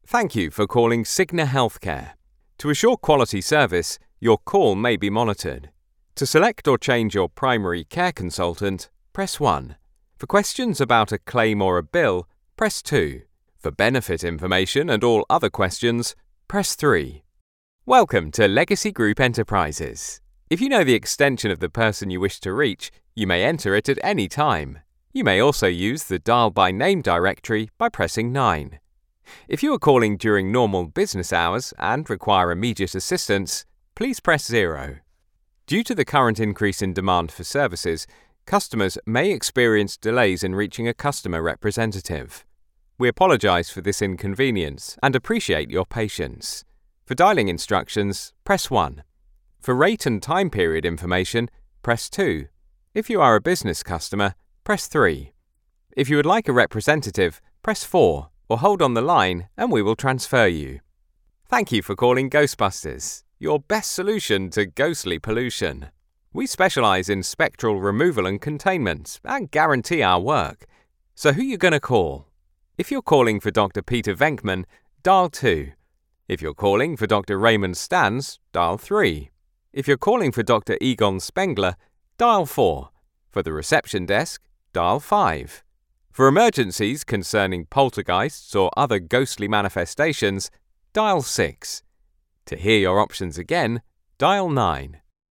Thank you for calling Cigna Healthcare. To assure quality service, your call may be monitored. To select or change your primary care consultant, press 1. For questions about a claim or a bill, press 2. For benefit information and all other questions, press 3. Welcome to Legacy Group Enterprises. If you know the extension of the person you wish to reach, you may enter it at any time. You may also use the Dial by Name directory by pressing 9. If you are calling during normal business hours and require immediate assistance, please press 0. Due to the current increase in demand for services, customers may experience delays in reaching a customer representative. We apologize for this inconvenience and appreciate your patience. For dialing instructions, press 1. For rate and time period information, press 2. If you are a business customer, press 3. If you would like a representative, press 4 or hold on the line and we will transfer you. Thank you for calling Ghostbusters, your best solution to ghostly pollution. We specialize in spectral removal and containment and guarantee our work. So who are you going to call? If you're calling for Dr. Peter Venkman, dial 2. If you're calling for Dr. Raymond Stans, dial 3. If you're calling for Dr. Egon Spengler, dial 4. For the reception desk, dial 5. For emergencies concerning poltergeists or other ghostly manifestations, dial 6. To hear your options again, dial 9.